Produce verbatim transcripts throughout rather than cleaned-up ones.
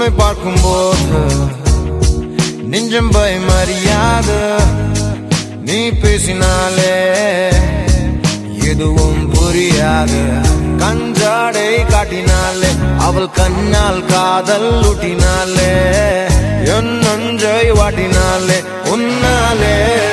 உன்னை பார்க்கும்போது நெஞ்சம் பயமறியாது. நீ பேசினாலே எதுவும் புரியாது. கஞ்சாடை காட்டினாலே அவள் கண்ணால் காதல் ஊட்டினாலே என் நஞ்சை வாட்டினாலே உன்னாலே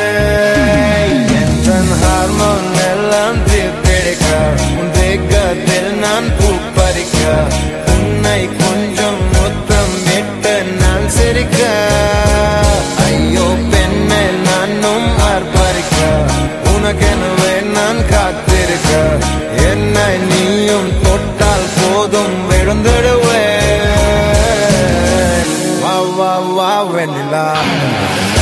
என் ஹார்மோன் எல்லாம் தீர்த்தெடுக்க உன் வேகத்தில் நான் பூப்பறிக்க உன்னை கொஞ்சம் முத்தம் விட்டு நான் சிரிக்க ஐயோ பெண்ணை நானும் ஆர்ப்பரிக்க உனக்கெனவே நான் காத்திருக்க என்னை நீயும் தொட்டால் போதும் விழுந்துடுவேன். வா வா வா வெண்ணிலா